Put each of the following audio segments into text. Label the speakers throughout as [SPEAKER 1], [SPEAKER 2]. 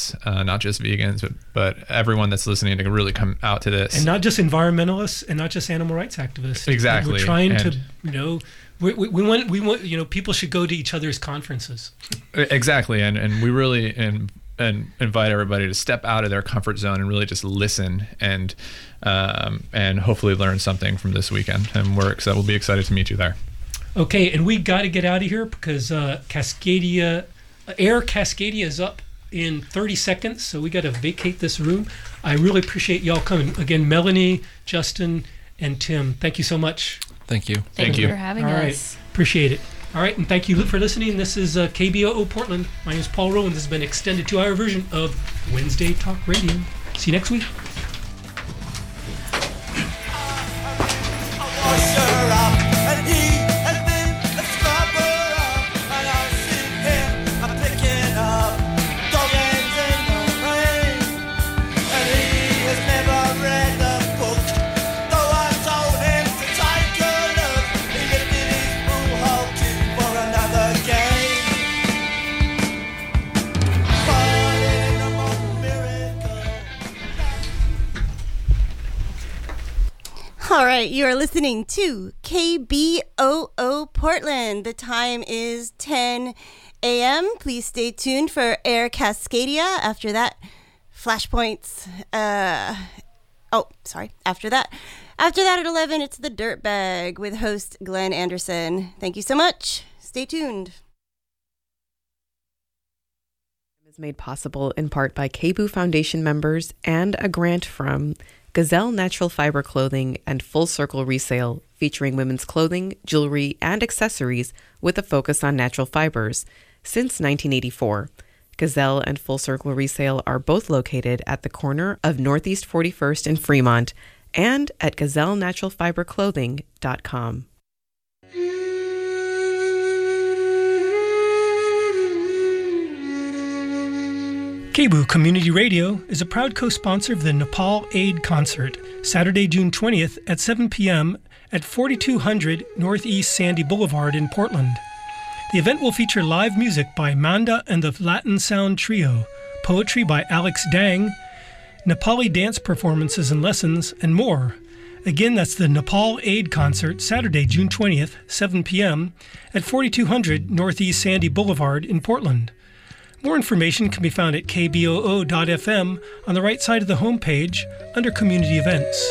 [SPEAKER 1] us, not just vegans, but everyone that's listening to really come out to this.
[SPEAKER 2] And not just environmentalists and not just animal rights activists.
[SPEAKER 1] Exactly.
[SPEAKER 2] We're trying to, we want people should go to each other's conferences.
[SPEAKER 1] Exactly. And we really invite everybody to step out of their comfort zone and really just listen and hopefully learn something from this weekend. And we'll be excited to meet you there.
[SPEAKER 2] Okay, and we got to get out of here because Air Cascadia is up in 30 seconds, so we got to vacate this room. I really appreciate y'all coming. Again, Melanie, Justin, and Tim, thank you so much.
[SPEAKER 3] Thank you.
[SPEAKER 4] Thank you for having us.
[SPEAKER 2] All right, appreciate it. All right, and thank you for listening. This is KBOO Portland. My name is Paul Rowan. This has been an extended 2-hour version of Wednesday Talk Radio. See you next week.
[SPEAKER 5] All right, you are listening to KBOO Portland. The time is 10 a.m. Please stay tuned for Air Cascadia. After that, Flashpoints. After that at 11, it's The Dirtbag with host Glenn Anderson. Thank you so much. Stay tuned.
[SPEAKER 6] Is made possible in part by KBOO Foundation members and a grant from Gazelle Natural Fiber Clothing and Full Circle Resale, featuring women's clothing, jewelry, and accessories with a focus on natural fibers. Since 1984, Gazelle and Full Circle Resale are both located at the corner of Northeast 41st and Fremont and at gazellenaturalfiberclothing.com.
[SPEAKER 2] KBOO Community Radio is a proud co-sponsor of the Nepal Aid Concert, Saturday, June 20th at 7 p.m. at 4200 Northeast Sandy Boulevard in Portland. The event will feature live music by Manda and the Latin Sound Trio, poetry by Alex Dang, Nepali dance performances and lessons, and more. Again, that's the Nepal Aid Concert, Saturday, June 20th, 7 p.m. at 4200 Northeast Sandy Boulevard in Portland. More information can be found at kboo.fm on the right side of the homepage under Community Events.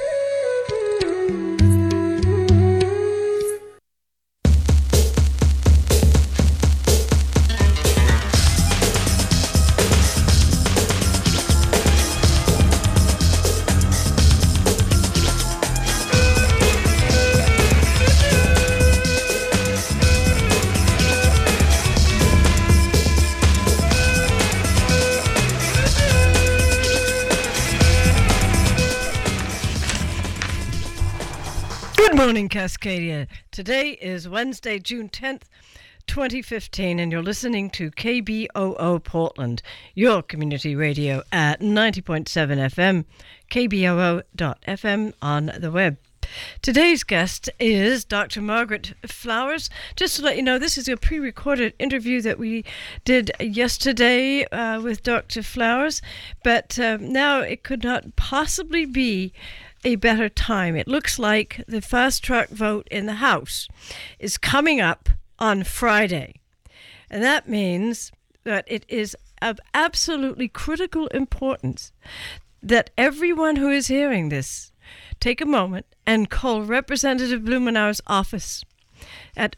[SPEAKER 7] Good morning, Cascadia. Today is Wednesday, June 10th, 2015, and you're listening to KBOO Portland, your community radio at 90.7 FM, kboo.fm on the web. Today's guest is Dr. Margaret Flowers. Just to let you know, this is a pre-recorded interview that we did yesterday with Dr. Flowers, but now it could not possibly be a better time. It looks like the fast-track vote in the House is coming up on Friday. And that means that it is of absolutely critical importance that everyone who is hearing this take a moment and call Representative Blumenauer's office at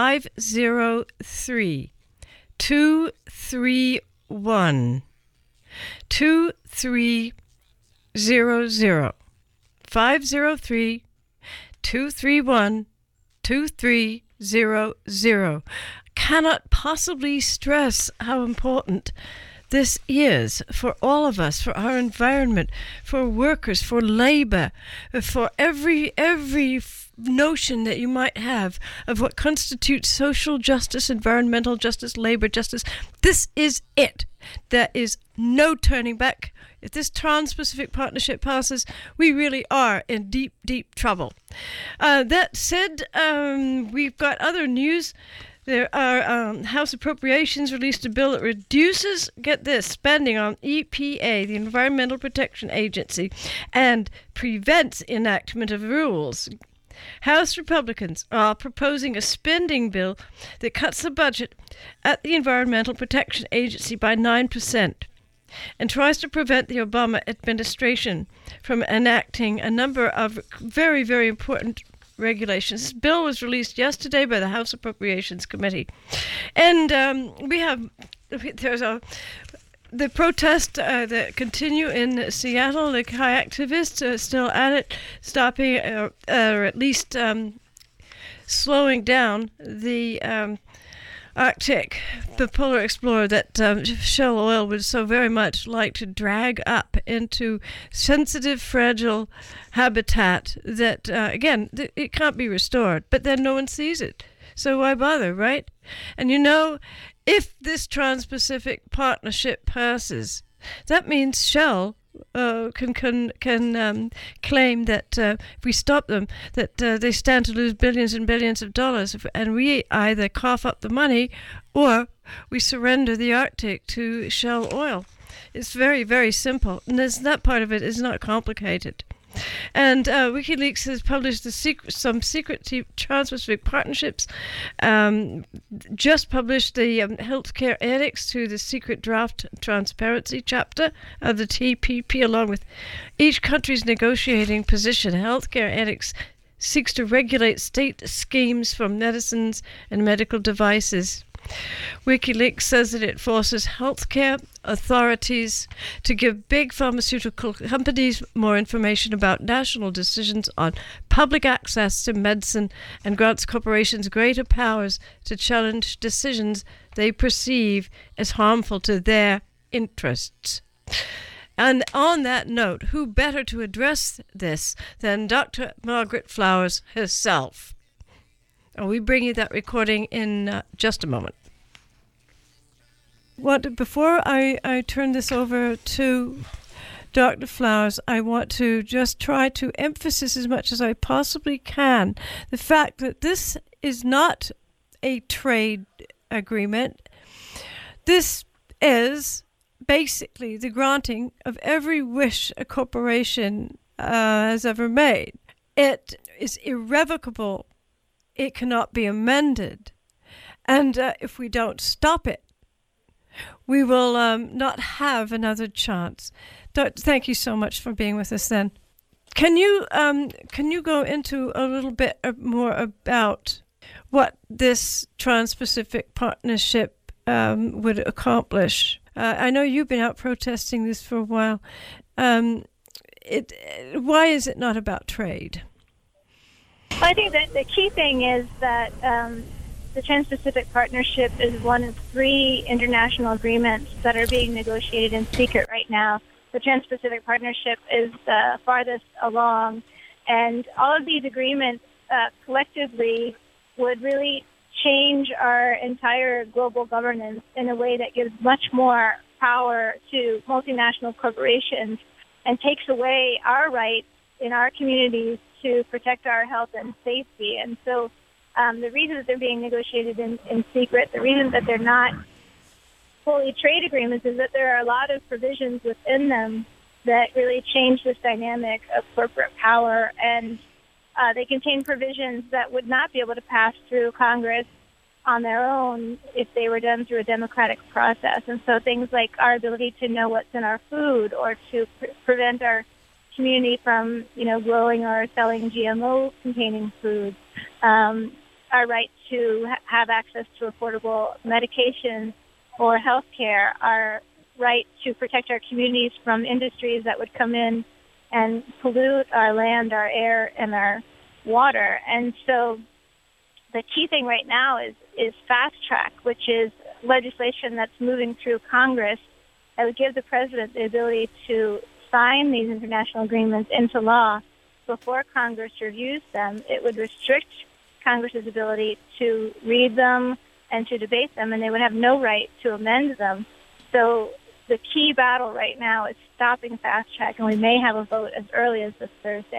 [SPEAKER 7] 503-231-2300. 503-231-2300. Cannot possibly stress how important this is for all of us, for our environment, for workers, for labor, for every notion that you might have of what constitutes social justice, environmental justice, labor justice. This is it. There is no turning back. If this Trans-Pacific Partnership passes, we really are in deep, deep trouble. That said, we've got other news. There are House Appropriations released a bill that reduces, get this, spending on EPA, the Environmental Protection Agency, and prevents enactment of rules. House Republicans are proposing a spending bill that cuts the budget at the Environmental Protection Agency by 9% and tries to prevent the Obama administration from enacting a number of very, very important regulations. This bill was released yesterday by the House Appropriations Committee. And the protests that continue in Seattle. The High activists are still at it, stopping or at least slowing down the Arctic, the polar explorer that Shell Oil would so very much like to drag up into sensitive, fragile habitat that, again, it can't be restored, but then no one sees it. So why bother, right? And if this Trans-Pacific Partnership passes, that means Shell can claim that if we stop them, that they stand to lose billions and billions of dollars, and we either cough up the money or we surrender the Arctic to Shell Oil. It's very, very simple, and that part of it is not complicated. And WikiLeaks has published some secret Trans-Pacific partnerships, just published the healthcare ethics to the secret draft transparency chapter of the TPP, along with each country's negotiating position. Healthcare ethics seeks to regulate state schemes for medicines and medical devices. WikiLeaks says that it forces healthcare authorities to give big pharmaceutical companies more information about national decisions on public access to medicine and grants corporations greater powers to challenge decisions they perceive as harmful to their interests. And on that note, who better to address this than Dr. Margaret Flowers herself? We bring you that recording in just a moment. Before I turn this over to Dr. Flowers, I want to just try to emphasize as much as I possibly can the fact that this is not a trade agreement. This is basically the granting of every wish a corporation has ever made. It is irrevocable. It cannot be amended. And if we don't stop it, we will not have another chance. Thank you so much for being with us then. Can you go into a little bit more about what this Trans-Pacific Partnership would accomplish? I know you've been out protesting this for a while. Why is it not about trade?
[SPEAKER 3] I think that the key thing is that the Trans-Pacific Partnership is one of 3 international agreements that are being negotiated in secret right now. The Trans-Pacific Partnership is farthest along, and all of these agreements collectively would really change our entire global governance in a way that gives much more power to multinational corporations and takes away our rights in our communities to protect our health and safety. And so the reason that they're being negotiated in secret, the reason that they're not fully trade agreements is that there are a lot of provisions within them that really change this dynamic of corporate power, and they contain provisions that would not be able to pass through Congress on their own if they were done through a democratic process. And so things like our ability to know what's in our food, or to prevent our community from, growing or selling GMO-containing foods, our right to have access to affordable medications or health care, our right to protect our communities from industries that would come in and pollute our land, our air, and our water. And so the key thing right now is fast track, which is legislation that's moving through Congress that would give the president the ability to sign these international agreements into law before Congress reviews them. It would restrict Congress's ability to read them and to debate them, and they would have no right to amend them. So the key battle right now is stopping fast track, and we may have a vote as early as this Thursday.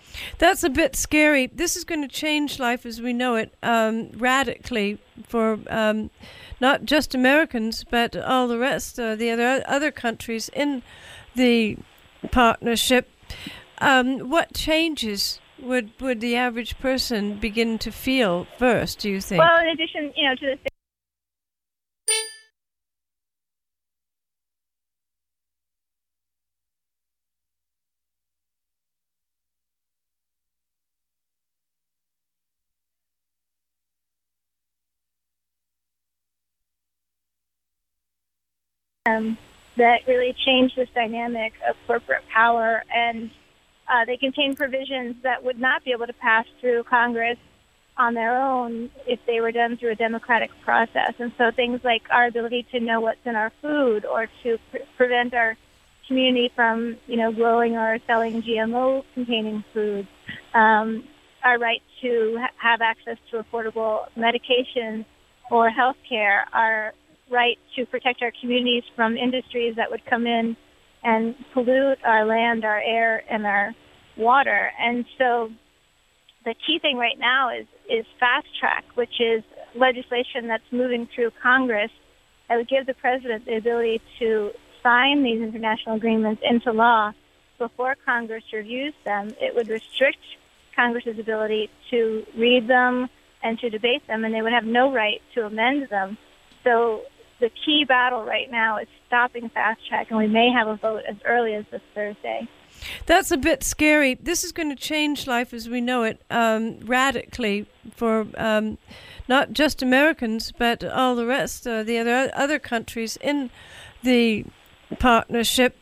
[SPEAKER 7] That's a bit scary. This is going to change life as we know it radically for not just Americans, but all the rest, the other countries in the partnership. What changes would the average person begin to feel first, do you think?
[SPEAKER 3] Well, in addition, to the that really change this dynamic of corporate power, and they contain provisions that would not be able to pass through Congress on their own if they were done through a democratic process. And so things like our ability to know what's in our food, or to prevent our community from, growing or selling GMO-containing foods, our right to have access to affordable medication or health care, our right to protect our communities from industries that would come in and pollute our land, our air, and our water. And so the key thing right now is fast track, which is legislation that's moving through Congress that would give the president the ability to sign these international agreements into law before Congress reviews them. It would restrict Congress's ability to read them and to debate them, and they would have no right to amend them. So the key battle right now is stopping fast track, and we may have a vote as early as this Thursday.
[SPEAKER 7] That's a bit scary. This is going to change life as we know it radically for not just Americans, but all the rest, the other countries in the partnership.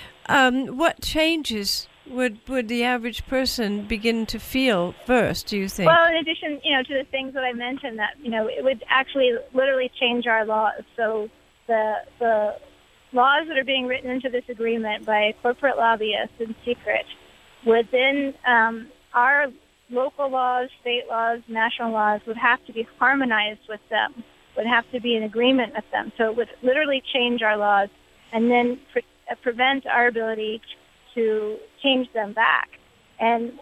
[SPEAKER 7] What changes would the average person begin to feel first, do you think?
[SPEAKER 3] Well, in addition, to the things that I mentioned, that, it would actually literally change our laws. So the laws that are being written into this agreement by corporate lobbyists in secret would then, our local laws, state laws, national laws would have to be harmonized with them, would have to be in agreement with them. So it would literally change our laws and then prevent our ability to change them back. And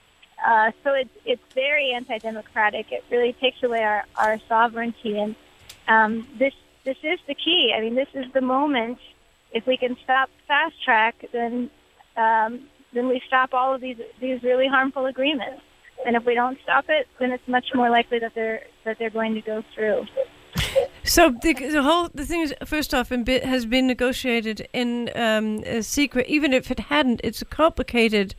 [SPEAKER 3] so it's very anti-democratic. It really takes away our sovereignty. And this is the key. I mean, this is the moment. If we can stop fast track, then we stop all of these really harmful agreements. And if we don't stop it, then it's much more likely that they're going to go through.
[SPEAKER 7] So the thing is, first off, has been negotiated in a secret. Even if it hadn't, it's a complicated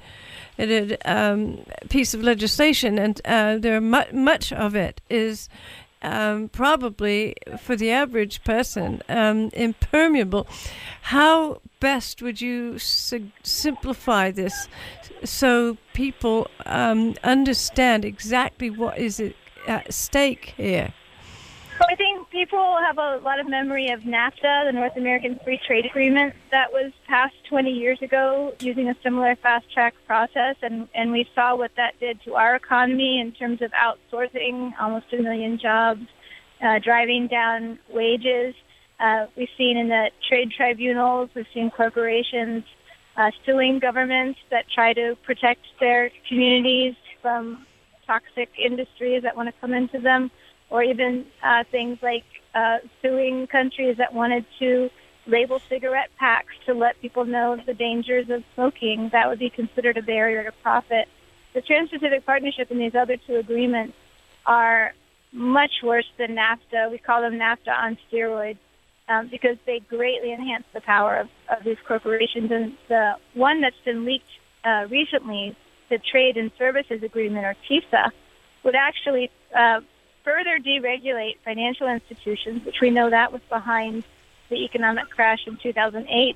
[SPEAKER 7] piece of legislation, and much of it is probably for the average person impermeable. How best would you simplify this so people understand exactly what is at stake here?
[SPEAKER 3] So I think people have a lot of memory of NAFTA, the North American Free Trade Agreement, that was passed 20 years ago using a similar fast-track process, and we saw what that did to our economy in terms of outsourcing almost 1 million jobs, driving down wages. We've seen in the trade tribunals, we've seen corporations suing governments that try to protect their communities from toxic industries that want to come into them, or even things like suing countries that wanted to label cigarette packs to let people know the dangers of smoking. That would be considered a barrier to profit. The Trans-Pacific Partnership and these other two agreements are much worse than NAFTA. We call them NAFTA on steroids because they greatly enhance the power of these corporations. And the one that's been leaked recently, the Trade and Services Agreement, or TISA, would actually further deregulate financial institutions, which we know that was behind the economic crash in 2008.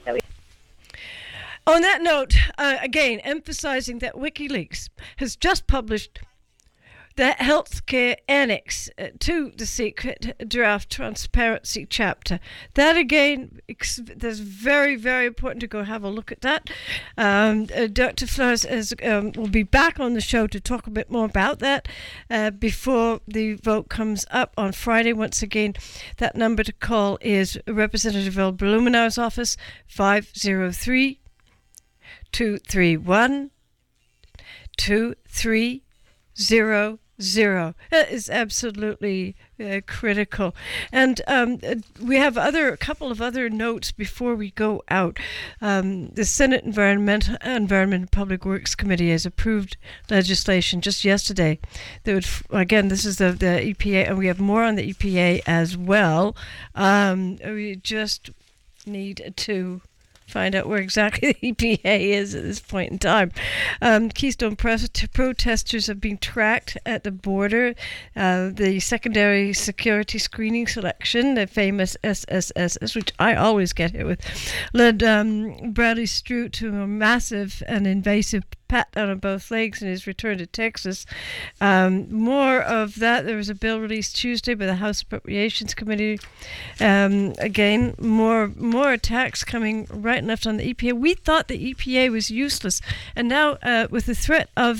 [SPEAKER 7] On that note, again, emphasizing that WikiLeaks has just published the healthcare annex to the secret draft transparency chapter. That, again, that's very, very important to go have a look at that. Dr. Flores will be back on the show to talk a bit more about that before the vote comes up on Friday. Once again, that number to call is Representative El Blumenau's office, 503-231 2300. That is absolutely critical. And we have a couple of other notes before we go out. The Senate Environment and Public Works Committee has approved legislation just yesterday that would, again, this is the EPA, and we have more on the EPA as well. We just need to find out where exactly the EPA is at this point in time. Keystone protesters have been tracked at the border. The secondary security screening selection, the famous SSSS, which I always get hit with, led Bradley Strout to a massive and invasive pat down on both legs in his return to Texas. More of that. There was a bill released Tuesday by the House Appropriations Committee. Again, more attacks coming right and left on the EPA. We thought the EPA was useless, and now with the threat of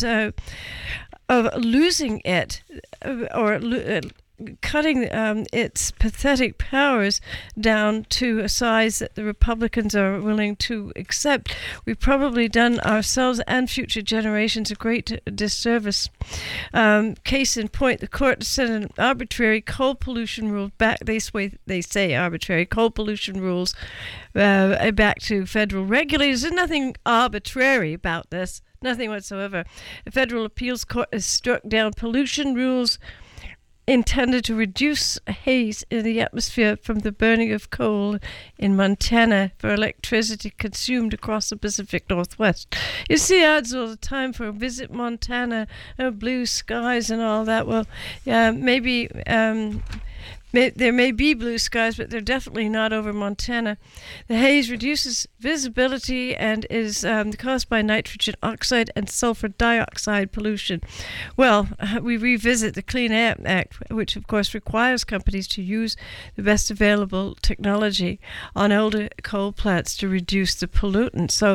[SPEAKER 7] losing it or cutting its pathetic powers down to a size that the Republicans are willing to accept, we've probably done ourselves and future generations a great disservice. Case in point, the court set an arbitrary coal pollution rule back. They say arbitrary coal pollution rules back to federal regulators. There's nothing arbitrary about this, nothing whatsoever. The Federal Appeals Court has struck down pollution rules intended to reduce haze in the atmosphere from the burning of coal in Montana for electricity consumed across the Pacific Northwest. You see ads all the time for Visit Montana, blue skies and all that. Well, maybe there may be blue skies, but they're definitely not over Montana. The haze reduces visibility and is caused by nitrogen oxide and sulfur dioxide pollution. Well, we revisit the Clean Air Act, which of course requires companies to use the best available technology on older coal plants to reduce the pollutants. So